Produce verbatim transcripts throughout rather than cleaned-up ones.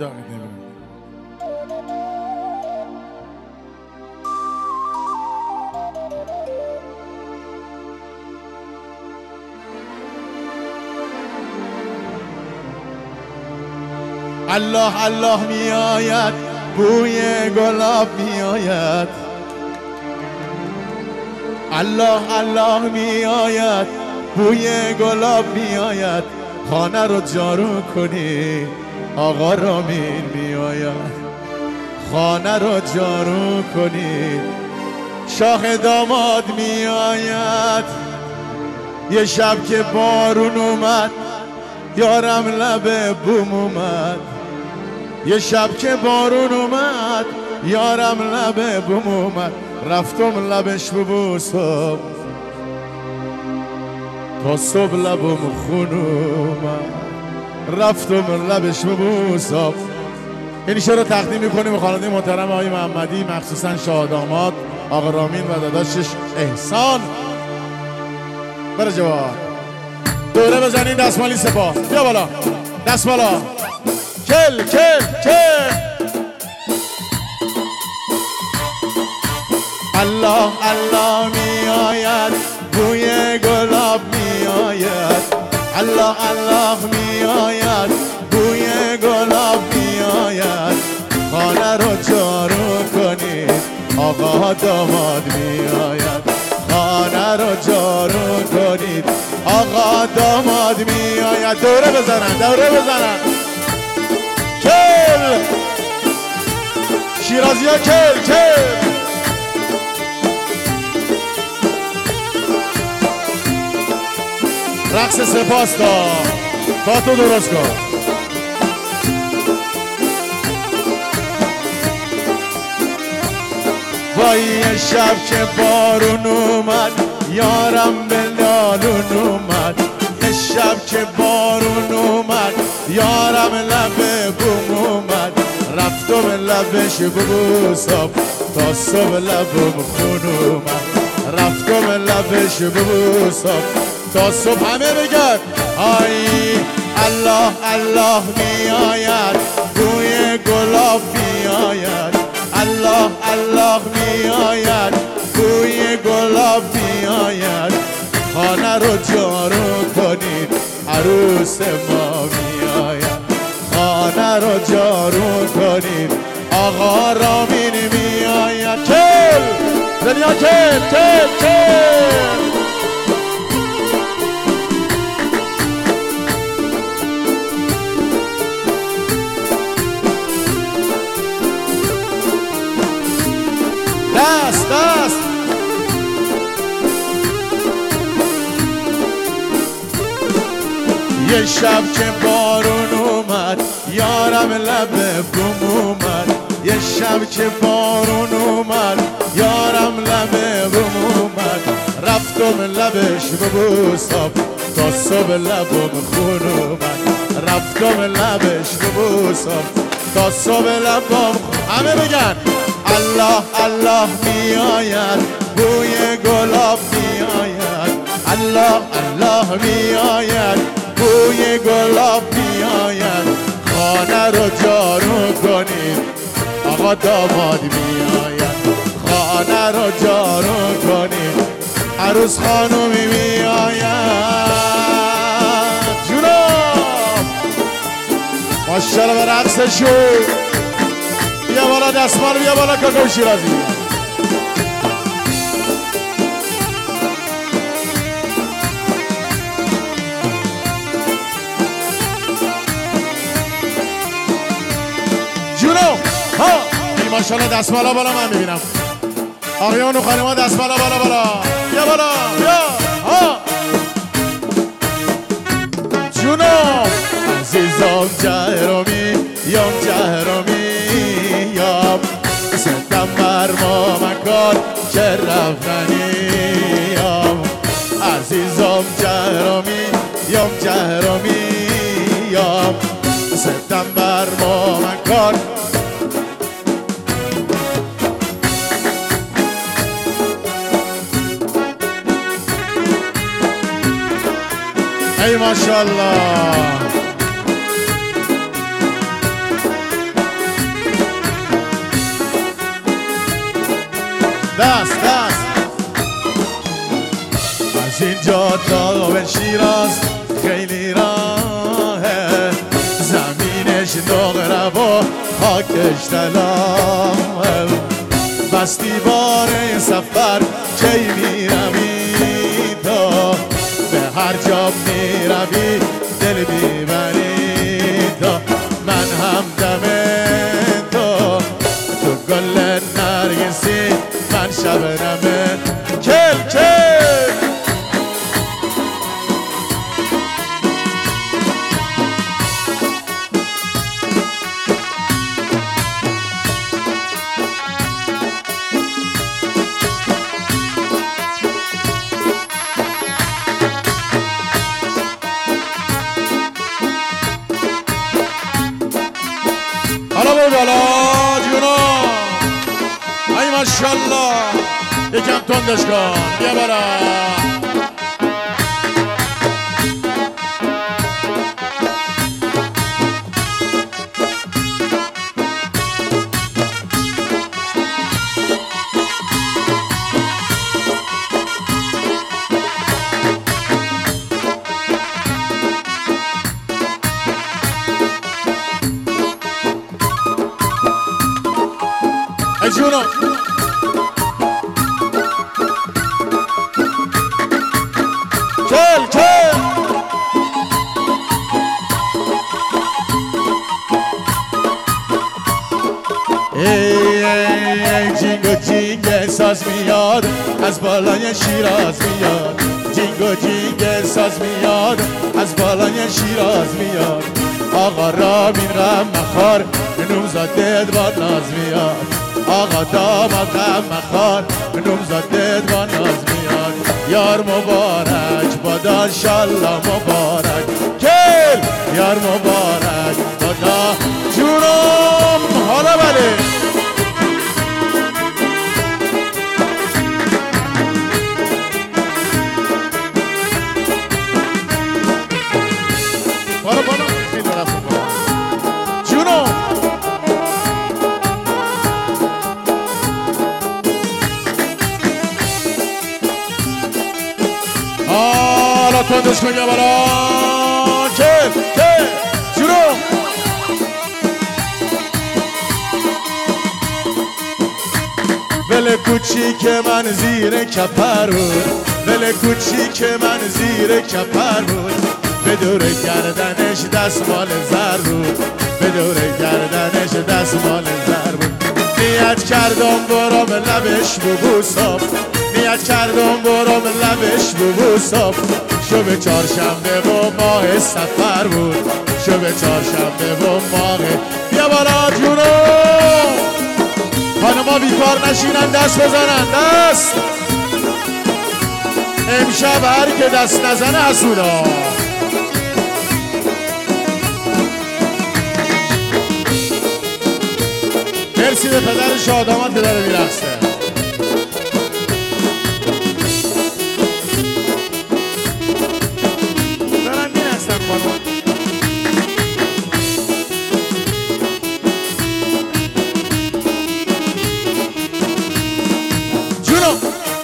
دقیقه نمیدونم. الله الله می آید، بوی گلاب می آید. الله الله می آید، بوی گلاب می آید. خانه رو جارو کنی آقا رامین می آید. خانه رو جارو کنی شاخ داماد می آید. یه شب که بارون اومد یارم لب بوم اومد. یه شب که بارون اومد یارم لب بوم اومد. رفتم لبش ببوسم تا صبح لبم خون اومد. رفتم لبش ببوسم. این شعر رو تقدیم میکنیم به خانواده محترم آقای محمدی، مخصوصا شاداماد، آقا رامین و داداشش احسان. بره جوان دوره بزنین دستمالی سپاه. بیا بالا دستمالا. کل کل کل. الله الله می آید، بوی گلاب می آید. الله الله می آید، بوی گلاب می آید. خانه رو جارو کنید آقا داماد می آید. خانه رو جارو کنید آقا داماد می آید. دوره بزنن دوره بزنن. کل شیرازی ها کل کل. رقص سپاس تا تا تو درست کن. وای یه شب که بارون اومد یارم به لالون اومد. یه شب که بارون اومد یارم لب بوم اومد. رفتم لبش ببوسم تا صبح لبم خون اومد. رفتم لبش ببوسم تا صبح. همه بگن آی الله الله می آید، بوی گلاب می آید. الله الله می آید، بوی گلاب می آید. خانه رو جارو کنید عروس ما می آید. خانه رو جارو کنید آقا رامین می آید. کل دنیا کل کل کل. دست دست. یه شب که بارون اومد یارم لب بوم اومد. یه شب که بارون اومد یارم لب بوم اومد. رفتم لبش ببوسم تا صبح لبم خون اومد. رفتم لبش ببوسم تا صبح لبم. همه بگن الله الله می آید، بوی گلاب می آید. الله الله می آید، بوی گلاب می آید. خانه رو جارو کنید آقا داماد می آید. خانه رو جارو کنید عروس خانومی می آید. جونم ماشاءالله به رقصشون. بیا بالا دستمال، بیا بالا کاکو شیرازی. جونو ها ای ماشاءالله دستمالا بالا من میبینم. آقایان و خانم‌ها دستمالا بالا بالا. بیا بالا بیا ها. جونو عزیزم جهرومی یام جهرومی یام. ستم بر ما مکان که رفتنی یام. عزیزم جهرومی یام جهرومی یام. ستم بر ما مکان. ای ماشاءالله اینجا تا به شیراز خیلی راهه، زمینش نقره و خاکش طلاه. بستی باره سفر کی میروی تو، به هر جا میروی دل میبری تو. من هم دم تو، تو گل نرگسی من شبنمه. کل کل حالا برو بالا جونا. ای ماشالله یکم تندش کن بیا برا. ای جونا کل کل ای ای ای جینگ و جینگ ساز میاد از بالای شیراز میاد. جینگ و جینگ ساز میاد از بالای شیراز میاد. آقا رامین غم مخار نومزادت با ناز میاد. آقا داماد غم مخار نومزادت با ناز میاد. یار مبارک بادا انشالله مبارک. کل یار مبارک بادا جونم. حالا بله بالا بالا این طرف جونم. حالا تندش کن یا بالا. کل کل جونم. ول کوچیک من زیر کپر بود، ول کوچیک من زیر کپر بود. به دور گردنش دستمال زر بود، به دور گردنش دستمال زر بود. نیت کردم برام لبش ببوسم، نیت کردم برام لبش ببوسم. شب چهارشنبه و ماه سفر بود، شب چهارشنبه و ماه. بیا بالا جونم. خانما بیکار نشینن دست بزنن دست. امشب هر که دست نزنه حسودا. مرسی به پدر شادامت که داره میرقصه. دارن میرقصن خانم. جونو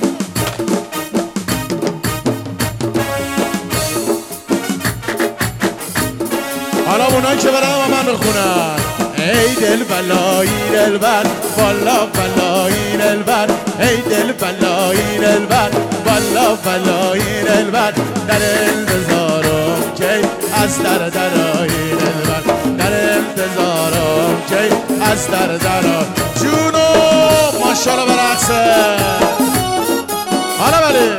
حالا اونایی که برم و من بخونن. ای دل بلایی دل بر والا بلایی دل بر. ای دل بلایی دل بر والا بلایی دل بر. در انتظارم کی از در درایی دل بر. در انتظارم کی از در درایی. جونو ماشالله برقصه. حالا بله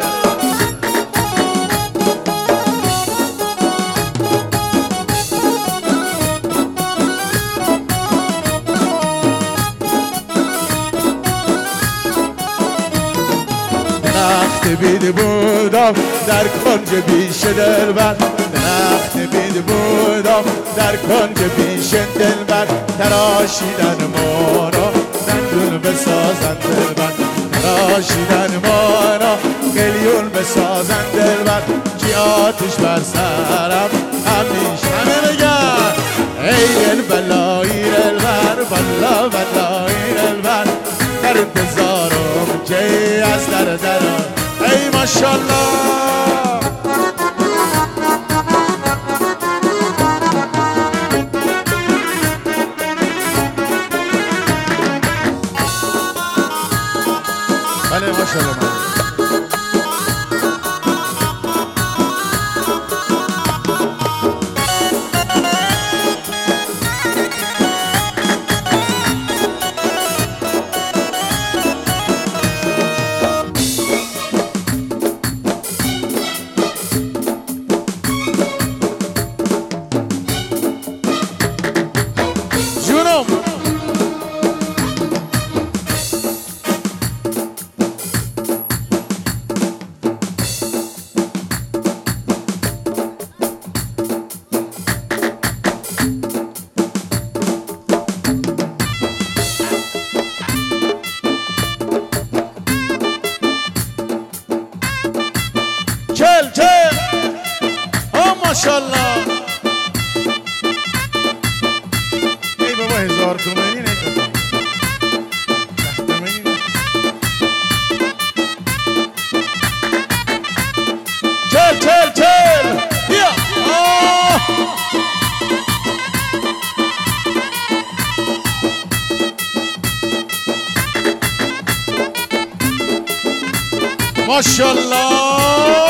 درخت بید بودم در کنج بیش دلبر. درخت بید بودم در کنج بیش دلبر. تراشیدن ما را دندون بسازن دلبر. تراشیدن ما را قلیون بسازن دلبر. کی آتش بر سرم همیش همه بگن. ای دل بلایی دلبر والا بلایی دلبر. در انتظارم کی از در درم. ای ماشالله سلام چل چل آه ماشالله ای بابا هزار تومنی نکنم چل چل چل بیا آه ماشالله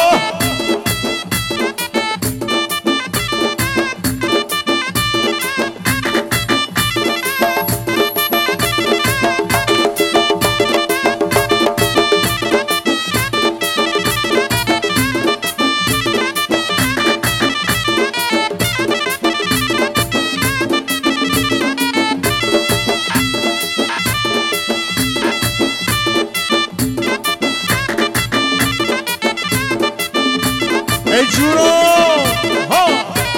ای جونو ها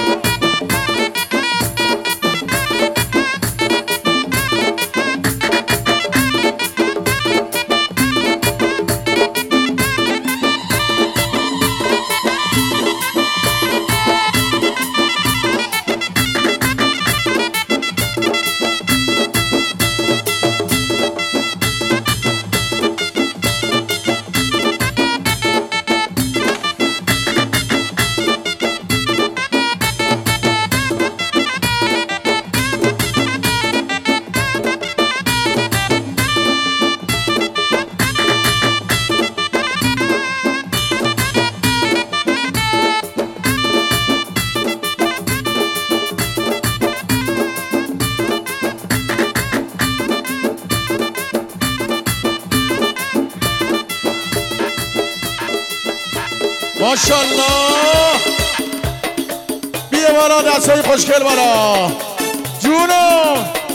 ماشالله بیا بالا دستای خوشگل بالا جونو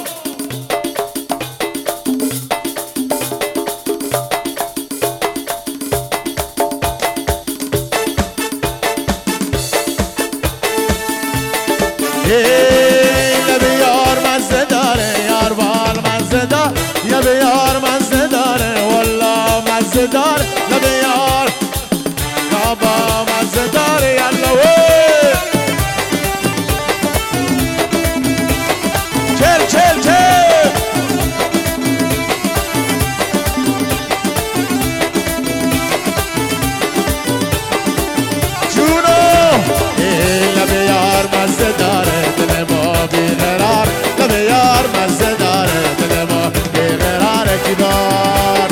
ای لب یار مزه داره یار بال مزه دار یا به یار مزه داره والله مزه دار لب یار بابا مزه داره یالله چل چل چل جونو ای لب یار مزه داره دل ما بیقرار لب یار مزه داره دل ما بیقراره کی دار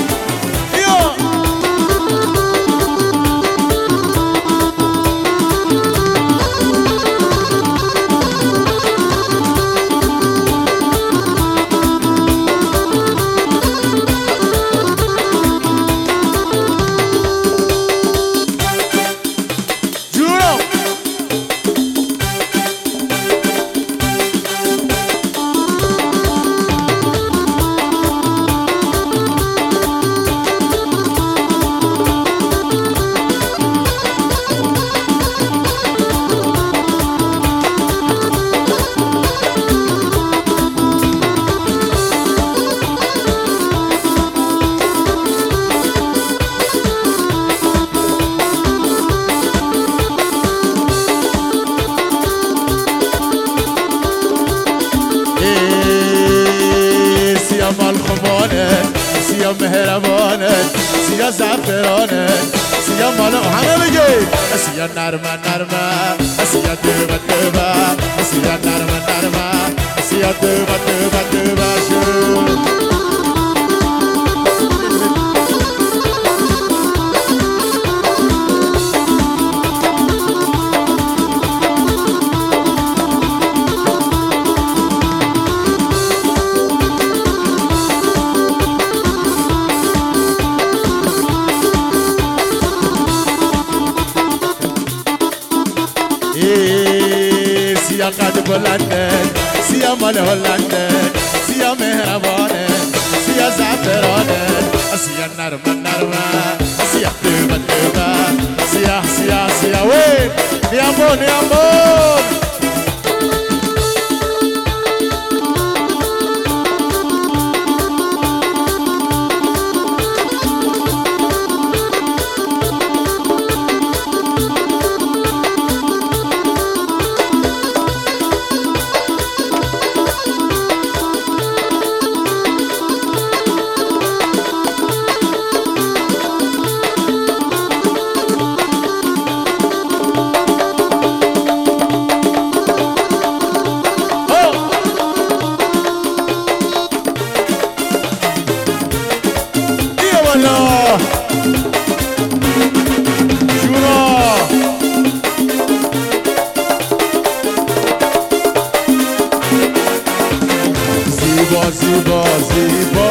سیا مهربانه سیا زعفرانه سیا مال همه بگی سیا نرمه نرمه سیا دوبه دوبه سیا نرمه نرمه سیا دوبه دوبه دوبه شو بلنده سیا مال هلنده سیا مهربانه سیا زعفرانه سیا نرمه نرمه سیا دوبه دوبه سیا سیا سیا وی نیامون نیامون زیبا زیبا زیبا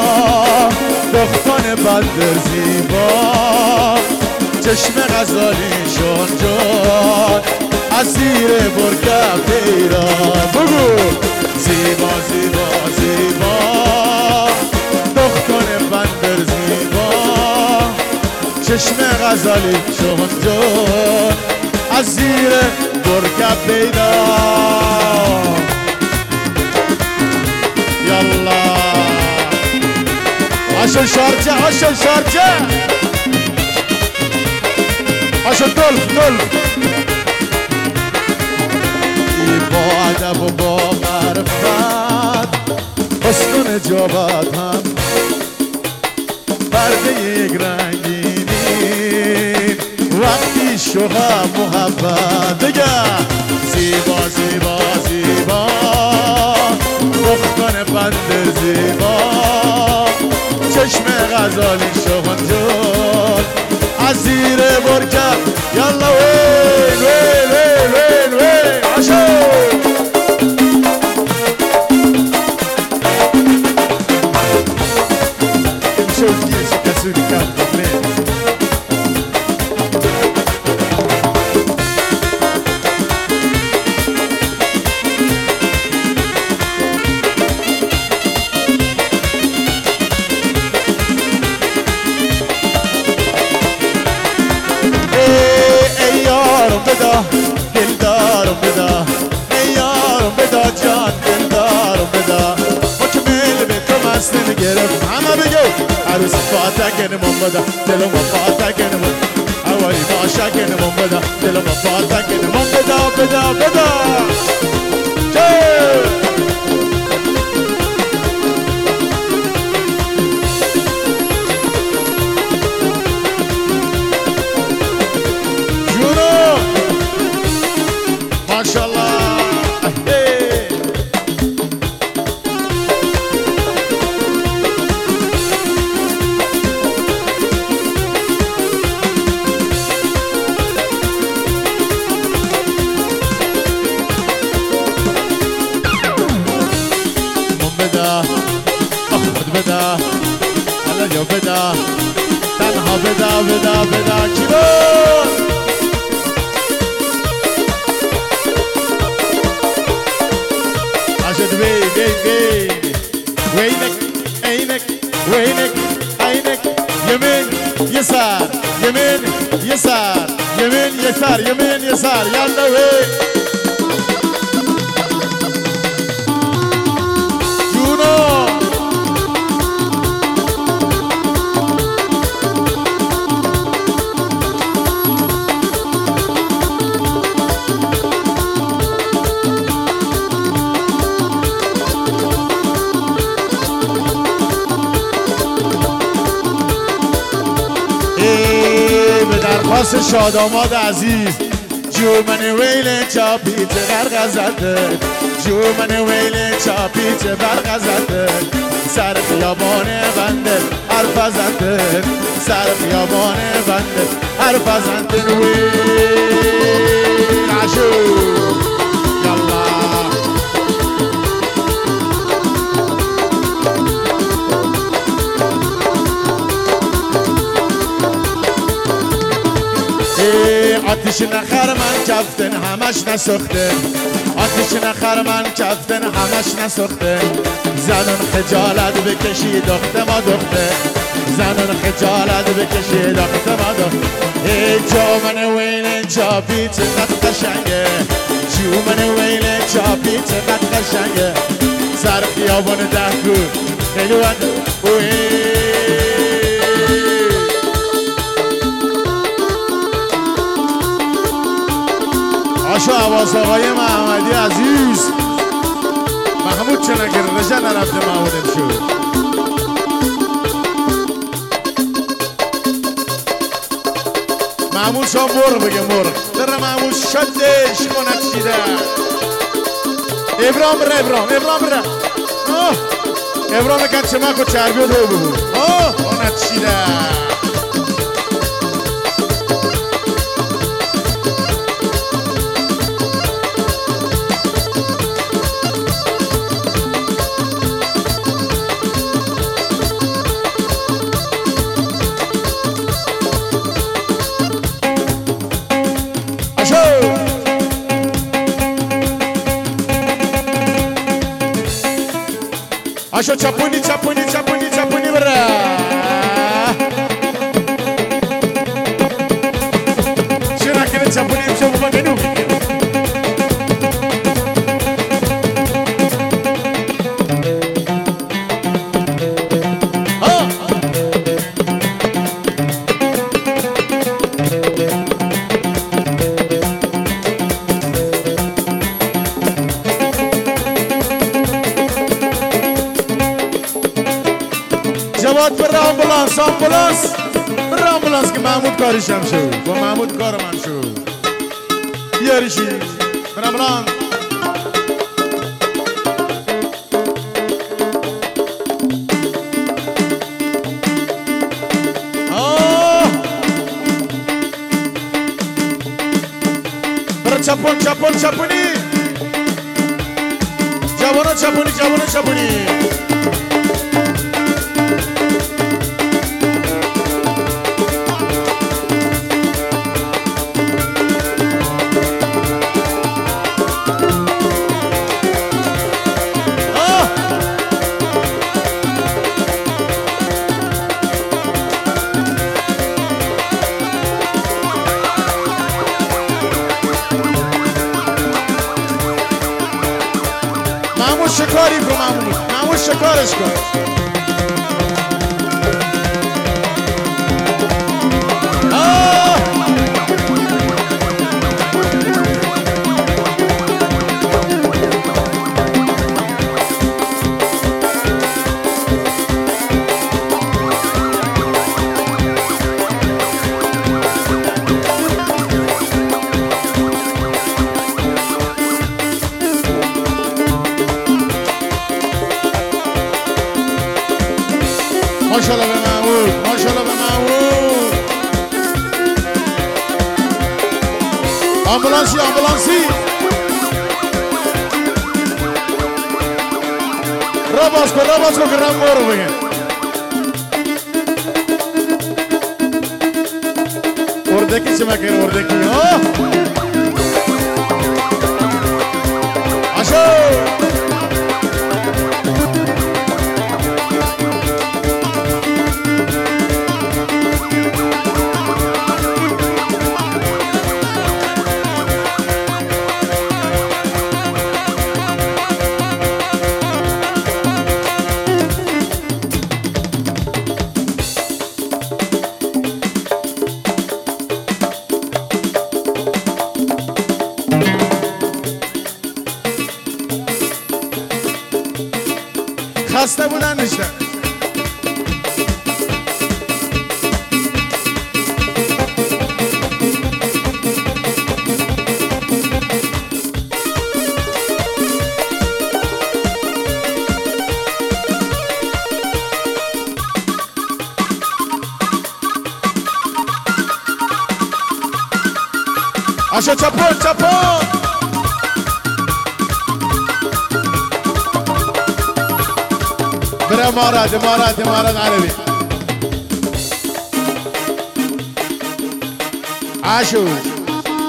دختان بندر زیبا چشم غزالی شان جان از زیر برکه پیران بگو زیبا زیبا زیبا دختان بندر زیبا چشم غزالی شان جان از زیر برکه پیران يلا عشان شارجة عشان شارجة عشان دولف دولف با ادب و با معرفت حسن نجابت هم برده یک رنگینی وقتی شوق محبت بگه زیبا زیبا زیبا دختان بندر زیبا چشم غزالی شوخان جان از زیر برکه یالا وین وین وین وین وین عشو امشو گیرش کسونی کم بمین بدا دلدارم بدا نیارم بدا جان دلدارم بدا مکمل به تو مستم گرفت همه بگو عروس فاتح کنمون بدا دلم فاتح کنمون اولی باشا کنمون بدا دلم فاتح کنمون بدا بدا بدا بدا حالا یا بدا تنها بدا بدا بدا کیبون عشد وی وی وی وینک اینک وینک اینک یمین یسار یمین یسار یمین یسار یمین یسار یالا وی جونو درخواست شاداماد عزیز جو من ویل چاپیت غرق زده جو من ویل چاپیت برق زده سر خیابان بنده حرف زده سر خیابان بنده حرف زده ویل عشو یالله آتش نخر من کفتن همش نسخته آتش نخر من کفتن همش نسخته زنون خجالت بکشی دخته ما دخته زنون خجالت بکشی دخته ما دخته ای جو من ویل چاپی چقدر قشنگه جو من ویل چاپی چقدر قشنگه سر خیابان دهکو خیلی وقت آشو عباس آقای محمدی عزیز محمود چنگر رجا نرفته محمودم شو محمود شو مرغ بگه مرغ در محمود شدش کنت شیده ابرام بره ابرام ابرام بره ابرام کن چمک و چربی و دو بگو کنت شیده Asho chapuni chapuni chapuni chapuni bra Shira kene chapuni msho kubagenu جواد بر آمبولانس آمبولانس بر آمبولانس که محمود کارش هم شد با محمود کار من شد بیاریشی بر آمبولانس بر چپون چپون چپونی جوانو چپونی جوانو چپونی شکاری کن محمود محمود شکارش کن ماشاءالله به محمود ماشاءالله به محمود آمبولانسی آمبولانسی را باز کن را باز کن که رم برو بگه اردکی چه مکر اردکی ها آشو خسته بودن نشتن آشا چپون چپون بره امارات امارات امارات عربي عاشو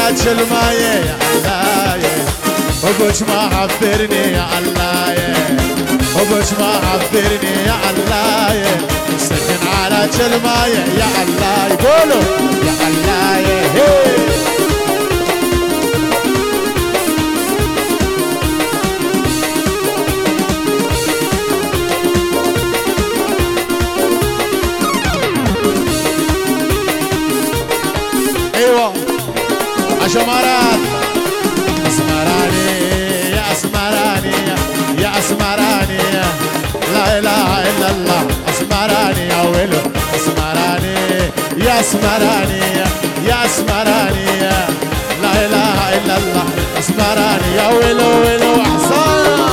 على شلماية يا الله وبوش ما حفرني يا الله وبوش ما حفرني يا الله سكن على شلماية يا الله يقولوا يا الله ايوه عشمارات اسمراني يا اسمراني يا اسمراني لا اله الا الله اسمراني يا ويلو اسمراني يا اسمراني يا اسمراني لا اله الا الله اسمراني يا ويلو ويلو احسان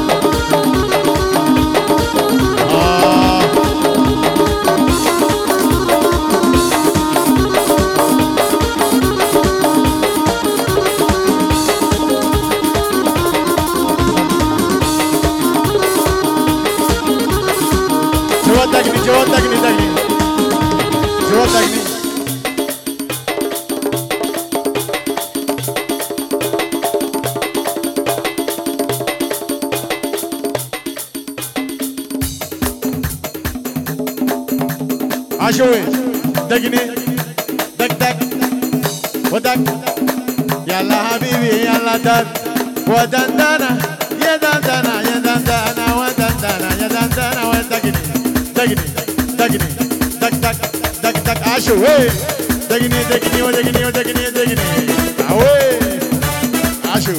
دقني جواد دقني دقني جواد دقني عشوي دقني دق دق ودق يلا حبيبي يلا دق ودندنا يا دندنا يا دندنا ودندنا يا دندنا ودقني دقني دقني دق دق دق دق عاشو وي دقني دقني ودقني ودقني دقني عوي عاشو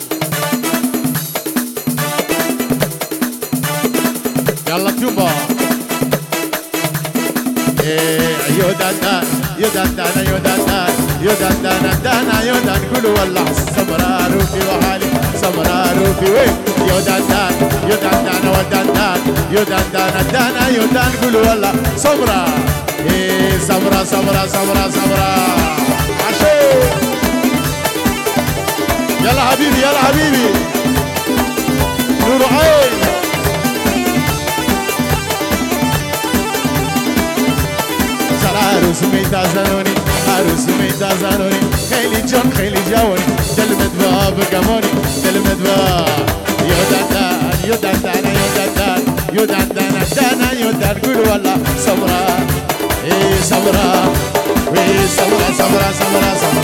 يلا تيوبا ايه يودان يودان يودان يودان دانا يودان كلوا والله سمرا روفي وحالي سمرا روفي وي يودان يودان دانا ودان يودان دانا دانا يودان كلوا والله سمرا ايه سمرا سمرا سمرا سمرا عشو يلا حبيبي يلا حبيبي نور عين عروس ميتا زانوني عروس ميتا زانوني خيلي جون خيلي جاوني دلمت باب قموني دلمت باب يودان دان يودان دان يودان دان يودان دان دانا يودان قولوا والله صبرا ايه صبرا ايه صبرا صبرا صبرا صبرا